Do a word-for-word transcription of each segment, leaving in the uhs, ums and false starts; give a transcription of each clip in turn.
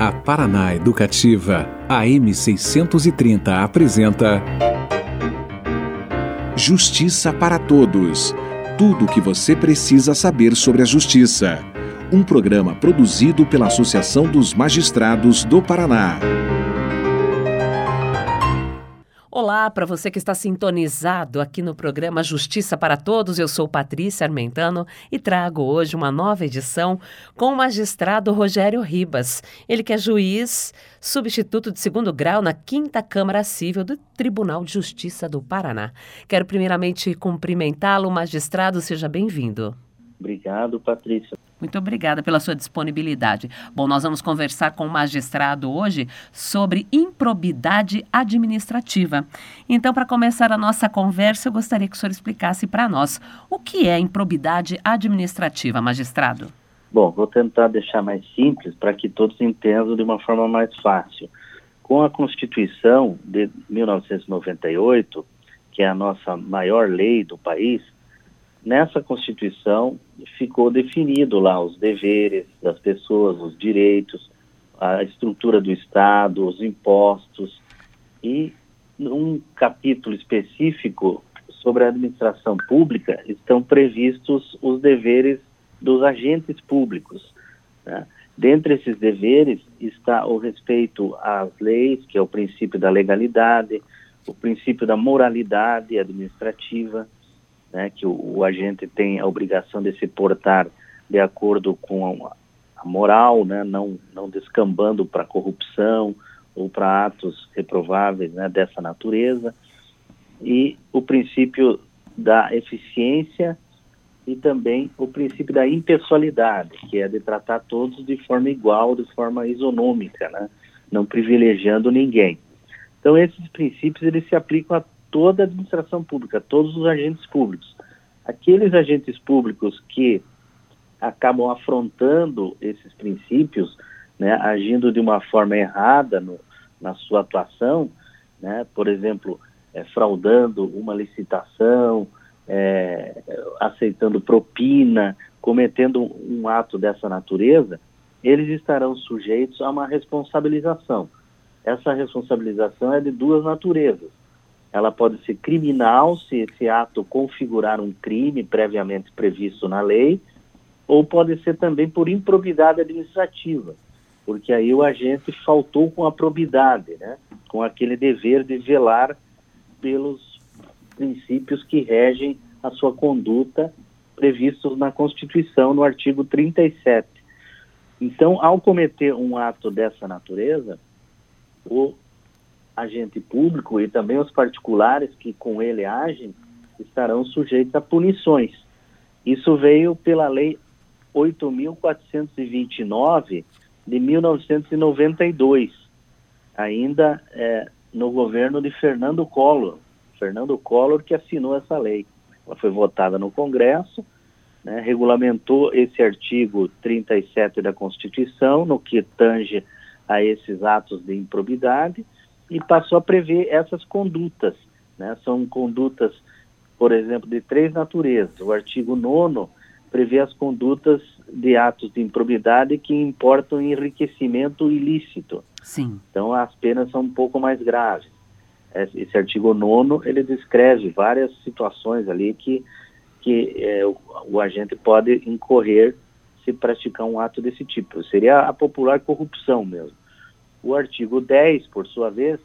A Paraná Educativa, A M seiscentos e trinta apresenta Justiça para Todos. Tudo o que você precisa saber sobre a justiça. Um programa produzido pela Associação dos Magistrados do Paraná. Olá, para você que está sintonizado aqui no programa Justiça para Todos, eu sou Patrícia Armentano e trago hoje uma nova edição com o magistrado Rogério Ribas. Ele que é juiz substituto de segundo grau na quinta Câmara Cível do Tribunal de Justiça do Paraná. Quero primeiramente cumprimentá-lo, magistrado, seja bem-vindo. Obrigado, Patrícia. Muito obrigada pela sua disponibilidade. Bom, nós vamos conversar com o magistrado hoje sobre improbidade administrativa. Então, para começar a nossa conversa, eu gostaria que o senhor explicasse para nós o que é improbidade administrativa, magistrado. Bom, vou tentar deixar mais simples para que todos entendam de uma forma mais fácil. Com a Constituição de mil novecentos e noventa e oito, que é a nossa maior lei do país, nessa Constituição ficou definido lá os deveres das pessoas, os direitos, a estrutura do Estado, os impostos e num capítulo específico sobre a administração pública estão previstos os deveres dos agentes públicos, né? Dentre esses deveres está o respeito às leis, que é o princípio da legalidade, o princípio da moralidade administrativa, né, que o, o agente tem a obrigação de se portar de acordo com a, a moral, né, não, não descambando para corrupção ou para atos reprováveis, né, dessa natureza, e o princípio da eficiência e também o princípio da impessoalidade, que é de tratar todos de forma igual, de forma isonômica, né, não privilegiando ninguém. Então, esses princípios eles se aplicam a toda a administração pública, todos os agentes públicos. Aqueles agentes públicos que acabam afrontando esses princípios, né, agindo de uma forma errada no, na sua atuação, né, por exemplo, é, fraudando uma licitação, é, aceitando propina, cometendo um, um ato dessa natureza, eles estarão sujeitos a uma responsabilização. Essa responsabilização é de duas naturezas. Ela pode ser criminal, se esse ato configurar um crime previamente previsto na lei, ou pode ser também por improbidade administrativa, porque aí o agente faltou com a probidade, né? Com aquele dever de velar pelos princípios que regem a sua conduta previstos na Constituição, no artigo trinta e sete. Então, ao cometer um ato dessa natureza, o agente público e também os particulares que com ele agem estarão sujeitos a punições. Isso veio pela Lei oito mil quatrocentos e vinte e nove de mil novecentos e noventa e dois, ainda é, no governo de Fernando Collor. Fernando Collor que assinou essa lei. Ela foi votada no Congresso, né, regulamentou esse artigo trinta e sete da Constituição, no que tange a esses atos de improbidade, e passou a prever essas condutas, né? São condutas, por exemplo, de três naturezas. O artigo nono prevê as condutas de atos de improbidade que importam em enriquecimento ilícito. Sim. Então, as penas são um pouco mais graves. Esse artigo nono, ele descreve várias situações ali que, que é, o, o agente pode incorrer se praticar um ato desse tipo. Seria a popular corrupção mesmo. O artigo dez, por sua vez,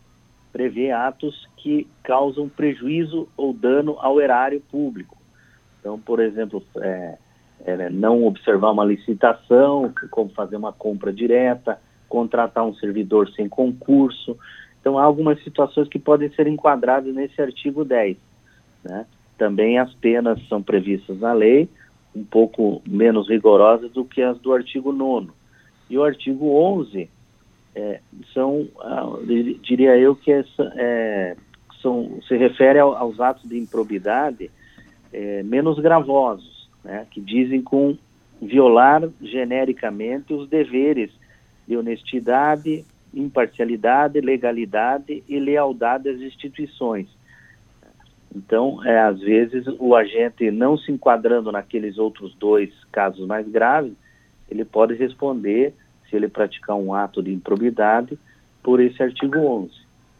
prevê atos que causam prejuízo ou dano ao erário público. Então, por exemplo, é, é, não observar uma licitação, como fazer uma compra direta, contratar um servidor sem concurso. Então, há algumas situações que podem ser enquadradas nesse artigo dez, né? Também as penas são previstas na lei, um pouco menos rigorosas do que as do artigo nono. E o artigo onze... É, são, ah, diria eu que essa, é, são, se refere ao, aos atos de improbidade é, menos gravosos, né, que dizem com violar genericamente os deveres de honestidade, imparcialidade, legalidade e lealdade às instituições. Então, é, às vezes, o agente não se enquadrando naqueles outros dois casos mais graves, ele pode responder se ele praticar um ato de improbidade por esse artigo onze.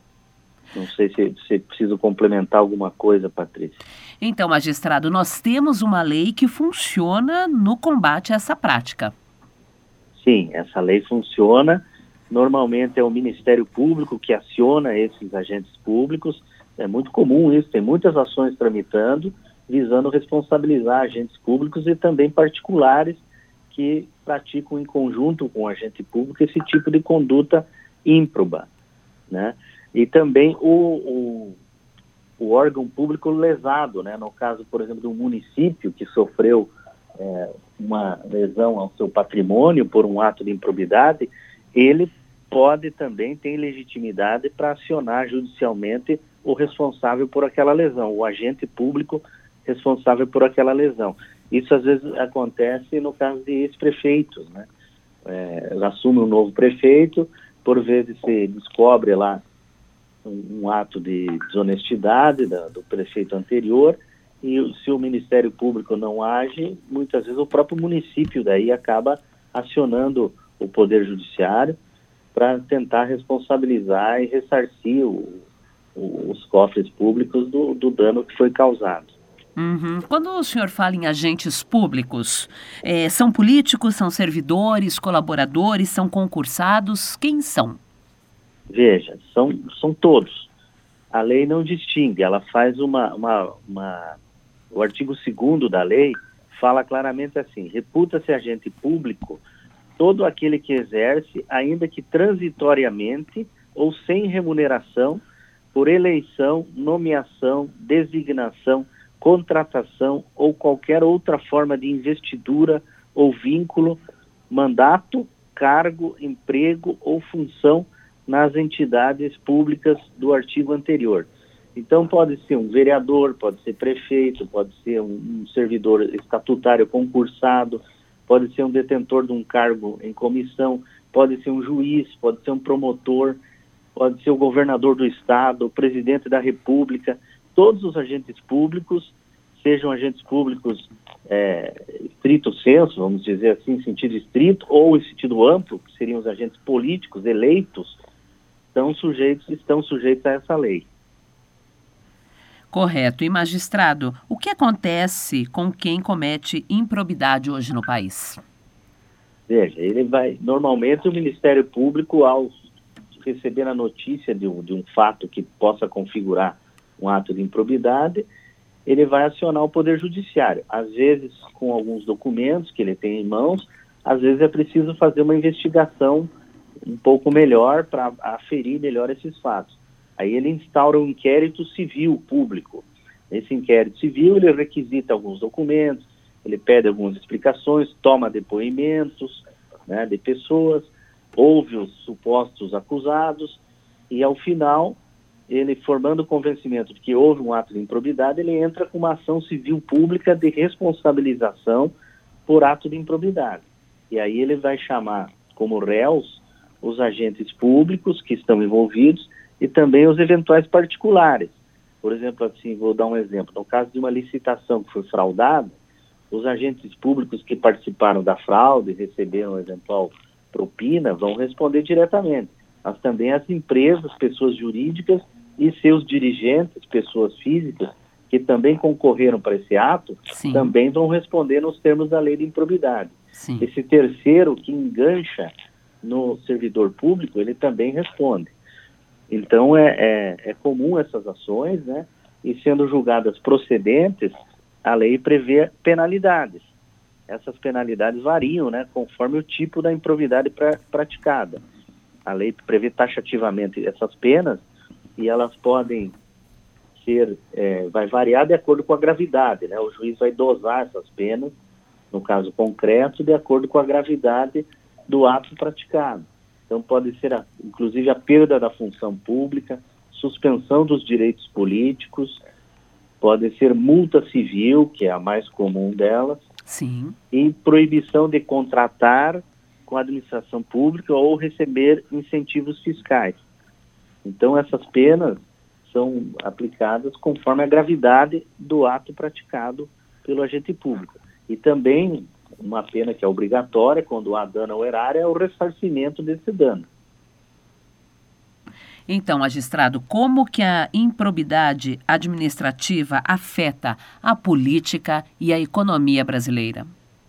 Não sei se você precisa complementar alguma coisa, Patrícia. Então, magistrado, nós temos uma lei que funciona no combate a essa prática. Sim, essa lei funciona. Normalmente é o Ministério Público que aciona esses agentes públicos. É muito comum isso, tem muitas ações tramitando, visando responsabilizar agentes públicos e também particulares que praticam em conjunto com o agente público esse tipo de conduta ímproba, né? E também o, o, o órgão público lesado, né? No caso, por exemplo, do município que sofreu é, uma lesão ao seu patrimônio por um ato de improbidade, ele pode também ter legitimidade para acionar judicialmente o responsável por aquela lesão, o agente público responsável por aquela lesão. Isso às vezes acontece no caso de ex-prefeitos, né? É, assume um novo prefeito, por vezes se descobre lá um, um ato de desonestidade da, do prefeito anterior, e se o Ministério Público não age, muitas vezes o próprio município daí acaba acionando o Poder Judiciário para tentar responsabilizar e ressarcir o, o, os cofres públicos do, do dano que foi causado. Uhum. Quando o senhor fala em agentes públicos, é, são políticos, são servidores, colaboradores, são concursados? Quem são? Veja, são, são todos. A lei não distingue, ela faz uma... uma, uma... O artigo segundo da lei fala claramente assim: reputa-se agente público todo aquele que exerce, ainda que transitoriamente ou sem remuneração, por eleição, nomeação, designação, contratação ou qualquer outra forma de investidura ou vínculo, mandato, cargo, emprego ou função nas entidades públicas do artigo anterior. Então pode ser um vereador, pode ser prefeito, pode ser um, um servidor estatutário concursado, pode ser um detentor de um cargo em comissão, pode ser um juiz, pode ser um promotor, pode ser o governador do estado, o presidente da república. Todos os agentes públicos, sejam agentes públicos é, estrito sensu, vamos dizer assim, em sentido estrito, ou em sentido amplo, que seriam os agentes políticos eleitos, estão sujeitos, estão sujeitos a essa lei. Correto. E, magistrado, o que acontece com quem comete improbidade hoje no país? Veja, ele vai, normalmente o Ministério Público, ao receber a notícia de um, de um fato que possa configurar um ato de improbidade, ele vai acionar o Poder Judiciário. Às vezes com alguns documentos que ele tem em mãos, às vezes é preciso fazer uma investigação um pouco melhor para aferir melhor esses fatos. Aí ele instaura um inquérito civil público. Nesse inquérito civil ele requisita alguns documentos, ele pede algumas explicações, toma depoimentos, né, de pessoas, ouve os supostos acusados e ao final, ele formando o convencimento de que houve um ato de improbidade, ele entra com uma ação civil pública de responsabilização por ato de improbidade. E aí ele vai chamar como réus os agentes públicos que estão envolvidos e também os eventuais particulares. Por exemplo, assim, vou dar um exemplo. No caso de uma licitação que foi fraudada, os agentes públicos que participaram da fraude e receberam eventual propina vão responder diretamente. Mas também as empresas, pessoas jurídicas e seus dirigentes, pessoas físicas, que também concorreram para esse ato, Sim. também vão responder nos termos da lei de improbidade. Sim. Esse terceiro que engancha no servidor público, ele também responde. Então é, é, é comum essas ações, né? E sendo julgadas procedentes, a lei prevê penalidades. Essas penalidades variam, né, conforme o tipo da improbidade pra, praticada. A lei prevê taxativamente essas penas e elas podem ser, é, vai variar de acordo com a gravidade, né? O juiz vai dosar essas penas, no caso concreto, de acordo com a gravidade do ato praticado. Então pode ser, a, inclusive, a perda da função pública, suspensão dos direitos políticos, pode ser multa civil, que é a mais comum delas, Sim. e proibição de contratar com a administração pública ou receber incentivos fiscais. Então essas penas são aplicadas conforme a gravidade do ato praticado pelo agente público. E também uma pena que é obrigatória, quando há dano ao erário, é o ressarcimento desse dano. Então, magistrado, como que a improbidade administrativa afeta a política e a economia brasileira?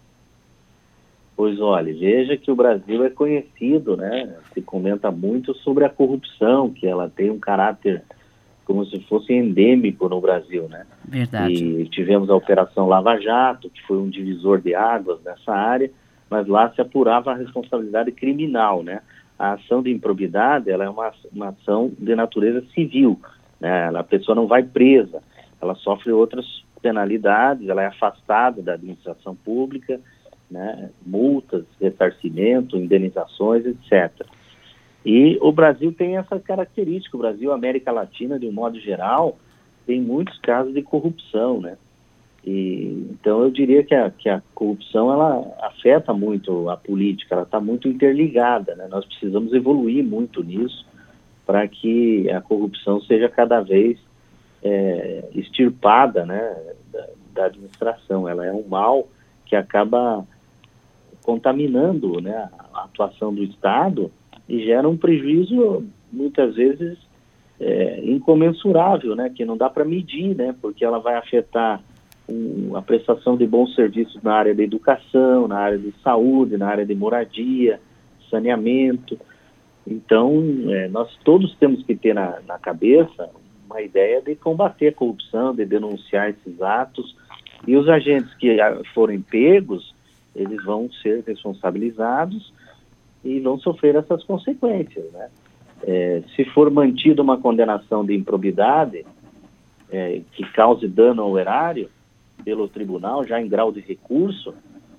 Pois olha, veja que o Brasil é conhecido, né? Se comenta muito sobre a corrupção, que ela tem um caráter como se fosse endêmico no Brasil, né? Verdade. E tivemos a Operação Lava Jato, que foi um divisor de águas nessa área, mas lá se apurava a responsabilidade criminal, né? A ação de improbidade, ela é uma, uma ação de natureza civil, né? A pessoa não vai presa, ela sofre outras penalidades, ela é afastada da administração pública, né? Multas, ressarcimento, indenizações, etcétera. E o Brasil tem essa característica, o Brasil, a América Latina, de um modo geral, tem muitos casos de corrupção, né? E, então eu diria que a, que a corrupção, ela afeta muito a política, ela está muito interligada, né? Nós precisamos evoluir muito nisso para que a corrupção seja cada vez é, extirpada, né, da, da administração. Ela é um mal que acaba contaminando, né, a atuação do Estado e gera um prejuízo, muitas vezes, é, incomensurável, né, que não dá para medir, né, porque ela vai afetar um, a prestação de bons serviços na área da educação, na área de saúde, na área de moradia, saneamento. Então, é, nós todos temos que ter na, na cabeça uma ideia de combater a corrupção, de denunciar esses atos, e os agentes que forem pegos, eles vão ser responsabilizados e vão sofrer essas consequências, né? É, se for mantida uma condenação de improbidade é, que cause dano ao erário pelo tribunal, já em grau de recurso,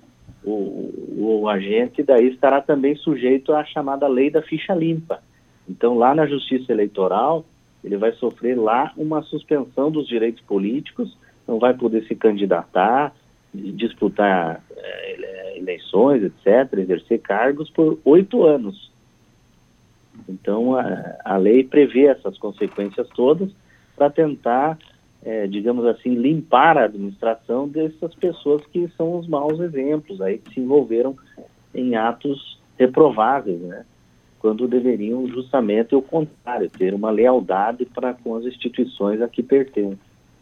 o, o agente daí estará também sujeito à chamada lei da ficha limpa. Então, lá na Justiça Eleitoral, ele vai sofrer lá uma suspensão dos direitos políticos, não vai poder se candidatar, disputar é, eleições, etcétera, exercer cargos por oito anos. Então, a, a lei prevê essas consequências todas para tentar, é, digamos assim, limpar a administração dessas pessoas que são os maus exemplos, aí, que se envolveram em atos reprováveis, né? Quando deveriam justamente o contrário, ter uma lealdade para com as instituições a que pertencem.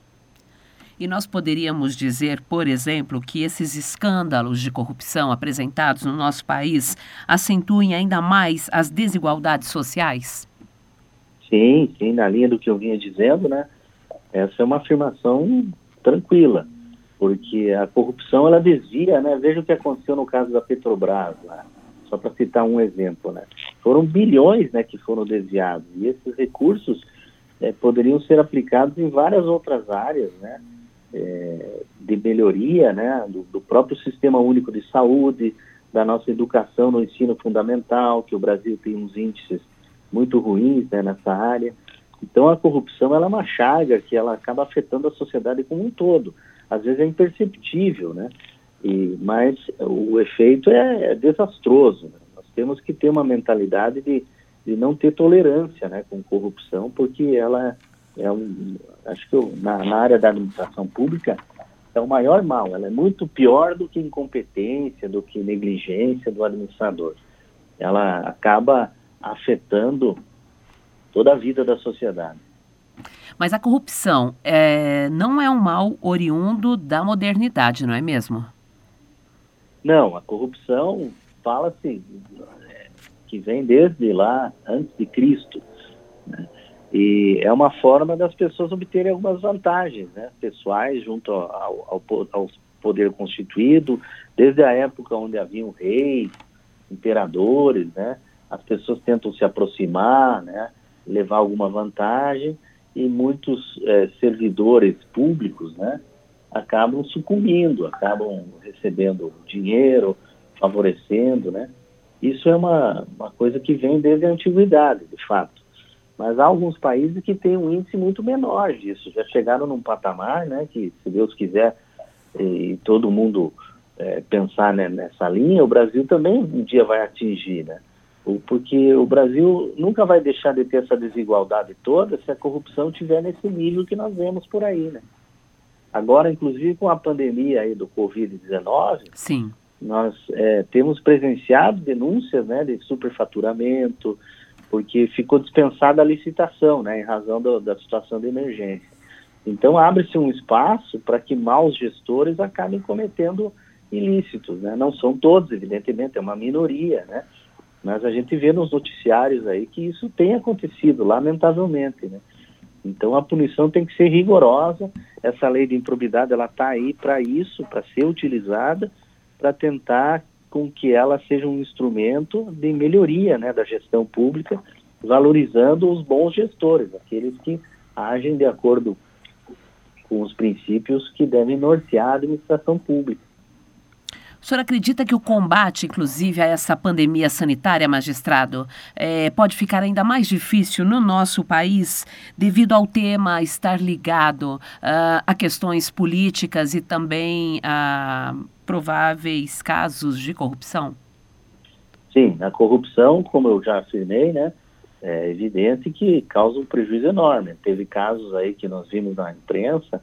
E nós poderíamos dizer, por exemplo, que esses escândalos de corrupção apresentados no nosso país acentuem ainda mais as desigualdades sociais? Sim, sim, na linha do que eu vinha dizendo, né? Essa é uma afirmação tranquila, porque a corrupção, ela desvia, né? Veja o que aconteceu no caso da Petrobras, né? Só para citar um exemplo, né? Foram bilhões, né, que foram desviados, e esses recursos é, poderiam ser aplicados em várias outras áreas, né? É, de melhoria, né, do, do próprio Sistema Único de Saúde, da nossa educação no ensino fundamental, que o Brasil tem uns índices muito ruins, né, nessa área. Então a corrupção, ela é uma chaga que ela acaba afetando a sociedade como um todo. Às vezes é imperceptível, né, e, mas o efeito é, é desastroso, né? Nós temos que ter uma mentalidade de, de não ter tolerância, né, com corrupção, porque ela é um, acho que eu, na, na área da administração pública é o maior mal. Ela é muito pior do que incompetência, do que negligência do administrador. Ela acaba afetando toda a vida da sociedade. Mas a corrupção é, não é um mal oriundo da modernidade, não é mesmo? Não, a corrupção fala-se é, que vem desde lá, antes de Cristo, né? E é uma forma das pessoas obterem algumas vantagens, né, pessoais junto ao, ao, ao poder constituído, desde a época onde haviam reis, imperadores, né, as pessoas tentam se aproximar, né, levar alguma vantagem, e muitos é, servidores públicos, né, acabam sucumbindo, acabam recebendo dinheiro, favorecendo, né. Isso é uma, uma coisa que vem desde a antiguidade, de fato. Mas há alguns países que têm um índice muito menor disso, já chegaram num patamar, né, que, se Deus quiser, e todo mundo é, pensar, né, nessa linha, o Brasil também um dia vai atingir, né, porque o Brasil nunca vai deixar de ter essa desigualdade toda se a corrupção estiver nesse nível que nós vemos por aí, né. Agora, inclusive, com a pandemia aí do covid dezenove, sim, Nós é, temos presenciado denúncias, né, de superfaturamento, porque ficou dispensada a licitação, né, em razão do, da situação de emergência. Então, abre-se um espaço para que maus gestores acabem cometendo ilícitos, né? Não são todos, evidentemente, é uma minoria, né? Mas a gente vê nos noticiários aí que isso tem acontecido, lamentavelmente, né? Então, a punição tem que ser rigorosa. Essa lei de improbidade, ela está aí para isso, para ser utilizada, para tentar com que ela seja um instrumento de melhoria, né, da gestão pública, valorizando os bons gestores, aqueles que agem de acordo com os princípios que devem nortear a administração pública. O senhor acredita que o combate, inclusive, a essa pandemia sanitária, magistrado, é, pode ficar ainda mais difícil no nosso país devido ao tema estar ligado uh, a questões políticas e também a prováveis casos de corrupção? Sim, a corrupção, como eu já afirmei, né, é evidente que causa um prejuízo enorme. Teve casos aí que nós vimos na imprensa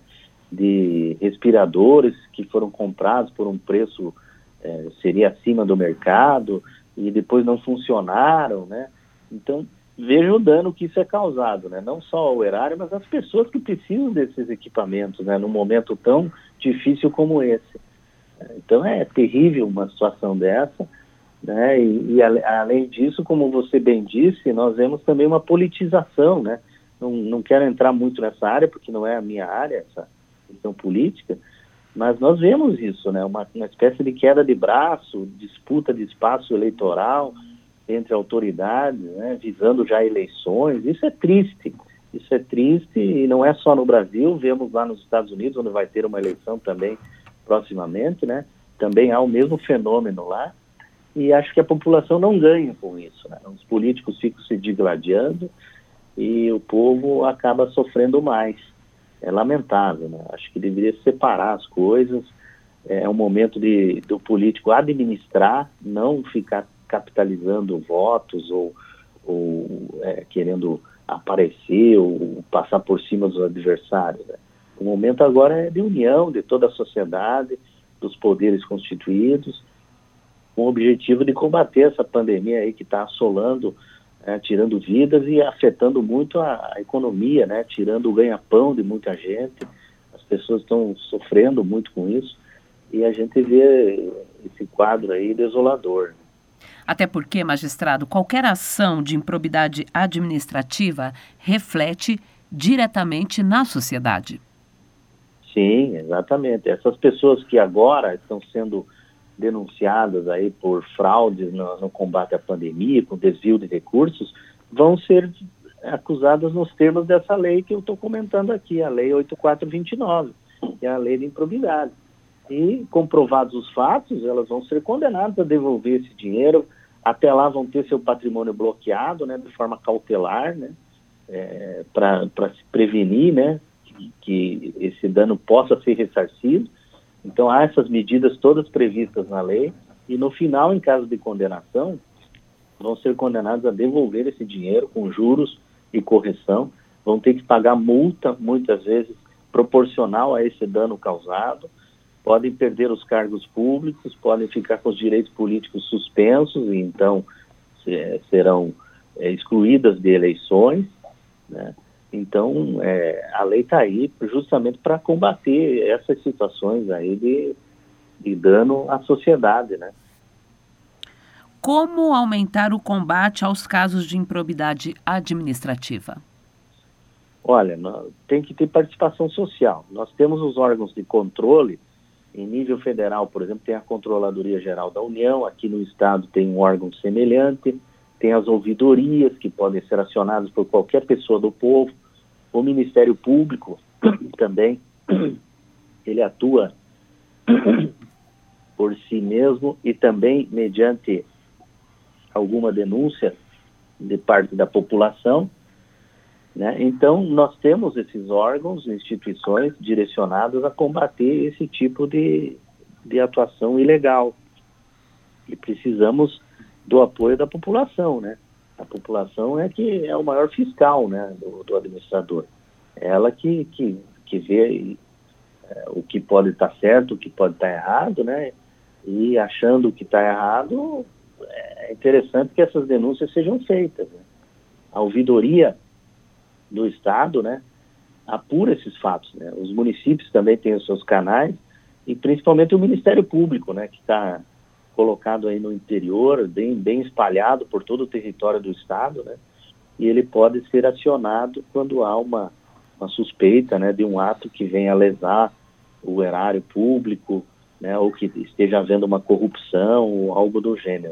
de respiradores que foram comprados por um preço É, seria acima do mercado e depois não funcionaram, né? Então, veja o dano que isso é causado, né? Não só ao erário, mas às pessoas que precisam desses equipamentos, né? Num momento tão difícil como esse. Então, é terrível uma situação dessa, né? E, e a, além disso, como você bem disse, nós vemos também uma politização, né? Não, não quero entrar muito nessa área, porque não é a minha área, essa questão política, mas nós vemos isso, né? Uma, uma espécie de queda de braço, disputa de espaço eleitoral entre autoridades, né? Visando já eleições. Isso é triste, isso é triste e não é só no Brasil, vemos lá nos Estados Unidos, onde vai ter uma eleição também proximamente, né? Também há o mesmo fenômeno lá e acho que a população não ganha com isso, né? Os políticos ficam se digladiando e o povo acaba sofrendo mais. É lamentável, né? Acho que deveria separar as coisas. É um momento de, do político administrar, não ficar capitalizando votos ou, ou é, querendo aparecer ou passar por cima dos adversários, né? O momento agora é de união de toda a sociedade, dos poderes constituídos, com o objetivo de combater essa pandemia aí que está assolando, É, tirando vidas e afetando muito a, a economia, né? Tirando o ganha-pão de muita gente. As pessoas estão sofrendo muito com isso e a gente vê esse quadro aí desolador. Até porque, magistrado, qualquer ação de improbidade administrativa reflete diretamente na sociedade. Sim, exatamente. Essas pessoas que agora estão sendo denunciadas aí por fraudes no, no combate à pandemia, com desvio de recursos, vão ser acusadas nos termos dessa lei que eu estou comentando aqui, a Lei oito mil quatrocentos e vinte e nove, que é a lei de improbidade. E, comprovados os fatos, elas vão ser condenadas a devolver esse dinheiro, até lá vão ter seu patrimônio bloqueado, né, de forma cautelar, né, é, para se prevenir, né, que, que esse dano possa ser ressarcido. Então, há essas medidas todas previstas na lei e, no final, em caso de condenação, vão ser condenados a devolver esse dinheiro com juros e correção, vão ter que pagar multa, muitas vezes, proporcional a esse dano causado, podem perder os cargos públicos, podem ficar com os direitos políticos suspensos e, então, serão é, excluídas de eleições, né? Então, é, a lei está aí justamente para combater essas situações aí de, de dano à sociedade, né? Como aumentar o combate aos casos de improbidade administrativa? Olha, nós, tem que ter participação social. Nós temos os órgãos de controle, em nível federal, por exemplo, tem a Controladoria Geral da União, aqui no estado tem um órgão semelhante, tem as ouvidorias que podem ser acionadas por qualquer pessoa do povo, o Ministério Público também, ele atua por si mesmo e também mediante alguma denúncia de parte da população, né? Então, nós temos esses órgãos, instituições direcionadas a combater esse tipo de, de atuação ilegal. E precisamos do apoio da população, né? A população é que é o maior fiscal, né, do, do administrador. É ela que, que, que vê é, o que pode estar certo, o que pode estar errado, né? e achando que está errado, é interessante que essas denúncias sejam feitas, né? A ouvidoria do Estado, né, apura esses fatos, né? Os municípios também têm os seus canais, e principalmente o Ministério Público, né, que está colocado aí no interior, bem, bem espalhado por todo o território do Estado, né, e ele pode ser acionado quando há uma, uma suspeita, né, de um ato que venha a lesar o erário público, né, ou que esteja havendo uma corrupção ou algo do gênero.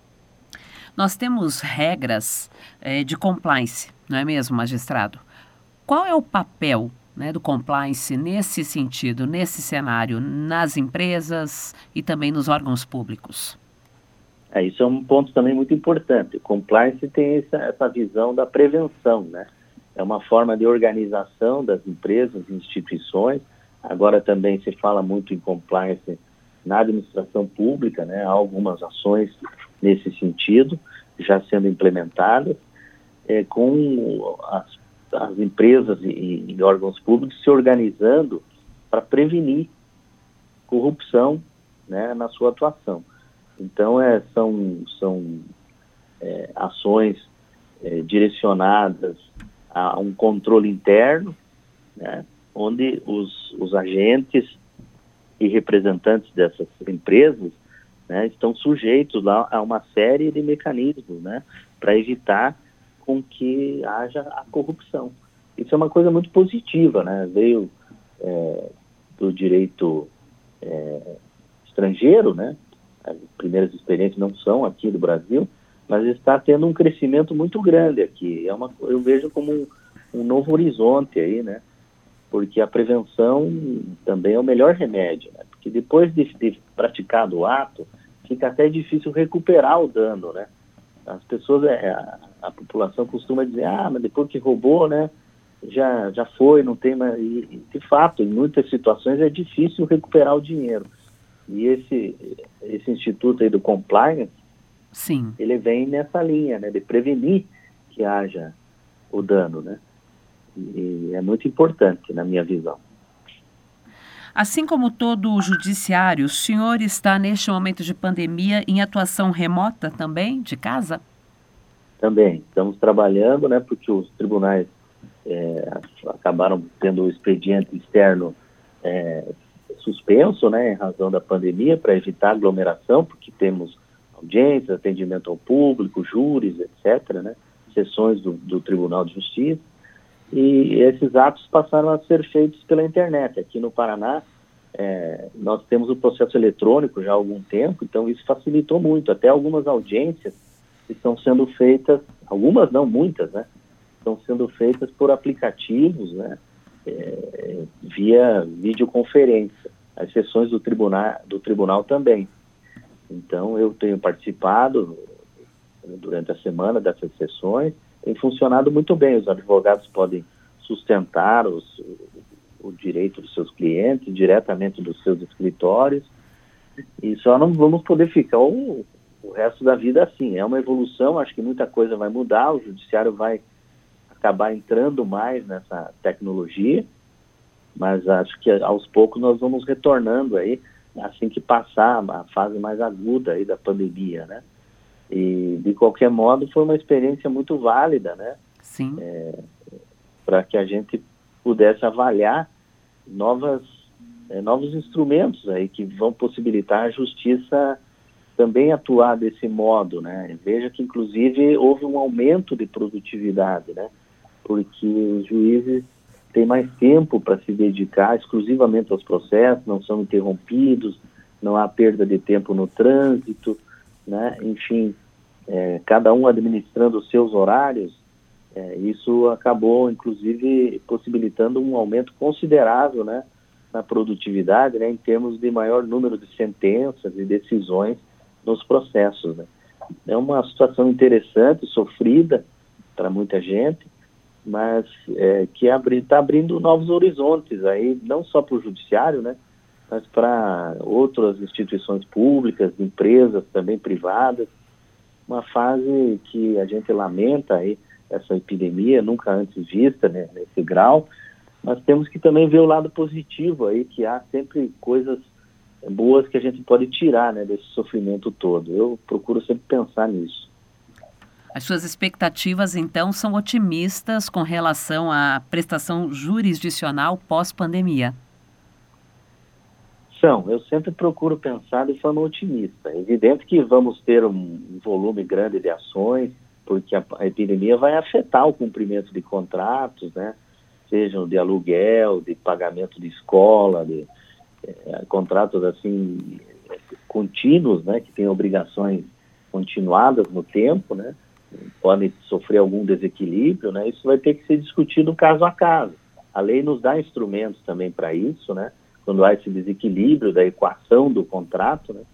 Nós temos regras é, de compliance, não é mesmo, magistrado? Qual é o papel, né, do compliance nesse sentido, nesse cenário, nas empresas e também nos órgãos públicos? É, isso é um ponto também muito importante. O compliance tem essa, essa visão da prevenção, né? É uma forma de organização das empresas e instituições. Agora também se fala muito em compliance na administração pública, né? Há algumas ações nesse sentido já sendo implementadas, é, com as, as empresas e, e órgãos públicos se organizando para prevenir corrupção, né, na sua atuação. Então, é, são, são é, ações é, direcionadas a um controle interno, né, onde os, os agentes e representantes dessas empresas, né, estão sujeitos lá a uma série de mecanismos, né, para evitar com que haja a corrupção. Isso é uma coisa muito positiva, né? Veio é, do direito é, estrangeiro, né? As primeiras experiências não são aqui do Brasil, mas está tendo um crescimento muito grande aqui. É uma, eu vejo como um, um novo horizonte aí, né? Porque a prevenção também é o melhor remédio, né? Porque depois de, de praticado o ato, fica até difícil recuperar o dano, né? As pessoas, a, a população costuma dizer, ah, mas depois que roubou, né, já, já foi, não tem mais... E, de fato, em muitas situações é difícil recuperar o dinheiro. E esse, esse instituto aí do compliance, sim, ele vem nessa linha, né, de prevenir que haja o dano, né? E é muito importante, na minha visão. Assim como todo o judiciário, o senhor está, neste momento de pandemia, em atuação remota também, de casa? Também. Estamos trabalhando, né, porque os tribunais é, acabaram tendo o expediente externo é, suspenso, né, em razão da pandemia, para evitar aglomeração, porque temos audiências, atendimento ao público, júris, etcétera, né, sessões do, do Tribunal de Justiça. E esses atos passaram a ser feitos pela internet. Aqui no Paraná, é, nós temos o processo eletrônico já há algum tempo, então isso facilitou muito. Até algumas audiências estão sendo feitas, algumas não, muitas, né? Estão sendo feitas por aplicativos, né? É, via videoconferência. As sessões do tribunal, do tribunal também. Então, eu tenho participado durante a semana dessas sessões. Tem funcionado muito bem. Os advogados podem sustentar os, o direito dos seus clientes diretamente dos seus escritórios, e só não vamos poder ficar o, o resto da vida assim. É uma evolução, acho que muita coisa vai mudar, o judiciário vai acabar entrando mais nessa tecnologia, mas acho que aos poucos nós vamos retornando aí, assim que passar a fase mais aguda aí da pandemia, né? E, de qualquer modo, foi uma experiência muito válida, né? Sim. É, para que a gente pudesse avaliar novas, é, novos instrumentos aí que vão possibilitar a justiça também atuar desse modo, né? Veja que, inclusive, houve um aumento de produtividade, né? Porque os juízes têm mais tempo para se dedicar exclusivamente aos processos, não são interrompidos, não há perda de tempo no trânsito, né? Enfim, é, cada um administrando os seus horários, é, isso acabou, inclusive, possibilitando um aumento considerável, né, na produtividade, né, em termos de maior número de sentenças e decisões nos processos, né. É uma situação interessante, sofrida para muita gente, mas é, que está abrindo novos horizontes aí, não só para o judiciário, né, mas para outras instituições públicas, empresas também privadas. Uma fase que a gente lamenta aí, essa epidemia, nunca antes vista, né, nesse grau, mas temos que também ver o lado positivo aí, que há sempre coisas boas que a gente pode tirar, né, desse sofrimento todo. Eu procuro sempre pensar nisso. As suas expectativas, então, são otimistas com relação à prestação jurisdicional pós-pandemia? São. Eu sempre procuro pensar de forma otimista. É evidente que vamos ter um volume grande de ações, porque a, a epidemia vai afetar o cumprimento de contratos, né? Sejam de aluguel, de pagamento de escola, de é, contratos assim contínuos, né? Que têm obrigações continuadas no tempo, né? Podem sofrer algum desequilíbrio, né? Isso vai ter que ser discutido caso a caso. A lei nos dá instrumentos também para isso, né? Quando há esse desequilíbrio da equação do contrato, né?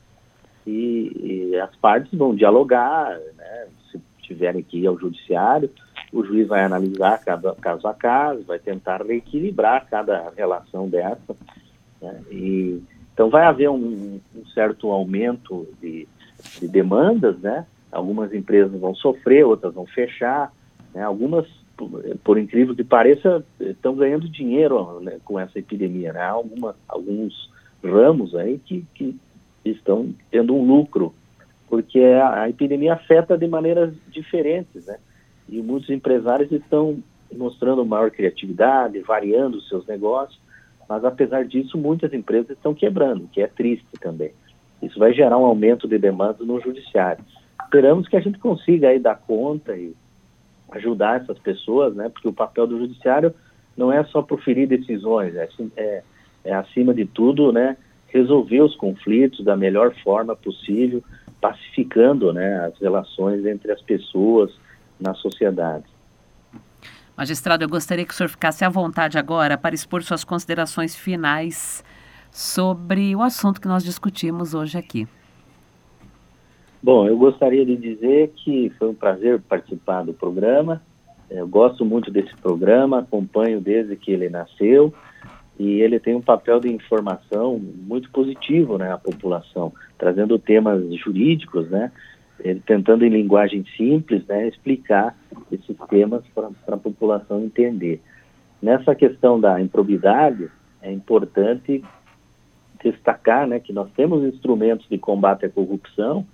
E, e as partes vão dialogar, né? Se tiverem que ir ao judiciário, o juiz vai analisar cada caso a caso, vai tentar reequilibrar cada relação dessa, né? E, então vai haver um, um certo aumento de, de demandas, né? Algumas empresas vão sofrer, outras vão fechar, né? Algumas, por, por incrível que pareça, estão ganhando dinheiro, né, com essa epidemia, né? Há alguma, alguns ramos aí que, que estão tendo um lucro, porque a, a epidemia afeta de maneiras diferentes, né? E muitos empresários estão mostrando maior criatividade, variando os seus negócios, mas apesar disso, muitas empresas estão quebrando, que é triste também. Isso vai gerar um aumento de demanda no judiciário. Esperamos que a gente consiga aí dar conta e ajudar essas pessoas, né? Porque o papel do judiciário não é só proferir decisões, é, é, é acima de tudo, né, resolver os conflitos da melhor forma possível, pacificando, né, as relações entre as pessoas na sociedade. Magistrado, eu gostaria que o senhor ficasse à vontade agora para expor suas considerações finais sobre o assunto que nós discutimos hoje aqui. Bom, eu gostaria de dizer que foi um prazer participar do programa. Eu gosto muito desse programa, acompanho desde que ele nasceu, e ele tem um papel de informação muito positivo, né, à população, trazendo temas jurídicos, né, ele tentando em linguagem simples, né, explicar esses temas para a população entender. Nessa questão da improbidade, é importante destacar, né, que nós temos instrumentos de combate à corrupção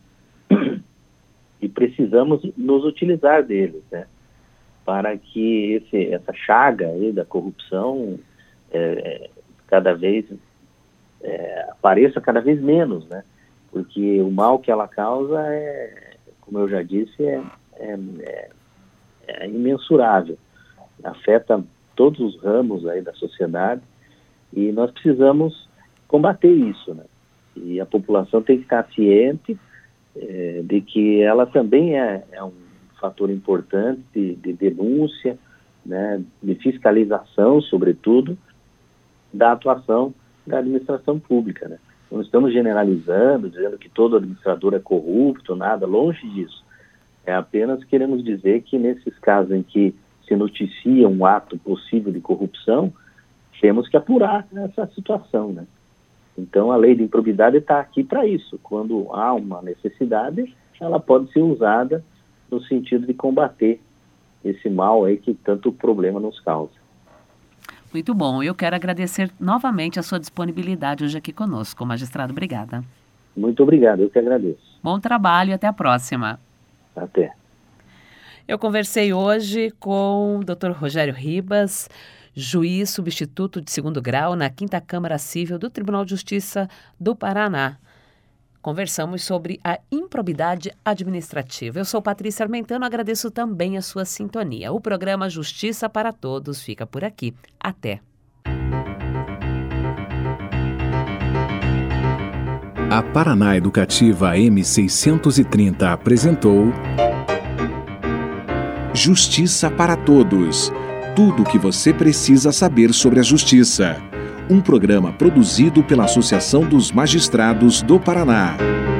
e precisamos nos utilizar deles, né, para que esse, essa chaga aí da corrupção é, cada vez é, apareça cada vez menos, né, porque o mal que ela causa é, como eu já disse, é, é, é, é imensurável, afeta todos os ramos aí da sociedade e nós precisamos combater isso, né, e a população tem que estar ciente é, de que ela também é, é um fator importante de, de denúncia, né, de fiscalização, sobretudo, da atuação da administração pública, né. Não estamos generalizando, dizendo que todo administrador é corrupto, nada, longe disso. É apenas queremos dizer que nesses casos em que se noticia um ato possível de corrupção, temos que apurar essa situação, né. Então, a lei de improbidade está aqui para isso. Quando há uma necessidade, ela pode ser usada no sentido de combater esse mal aí que tanto problema nos causa. Muito bom. Eu quero agradecer novamente a sua disponibilidade hoje aqui conosco. Magistrado, obrigada. Muito obrigado, eu que agradeço. Bom trabalho e até a próxima. Até. Eu conversei hoje com o doutor Rogério Ribas, juiz substituto de segundo grau na quinta Câmara Civil do Tribunal de Justiça do Paraná. Conversamos sobre a improbidade administrativa. Eu sou Patrícia Armentano, agradeço também a sua sintonia. O programa Justiça para Todos fica por aqui. Até! A Paraná Educativa M seiscentos e trinta apresentou Justiça para Todos. Tudo o que você precisa saber sobre a justiça. Um programa produzido pela Associação dos Magistrados do Paraná.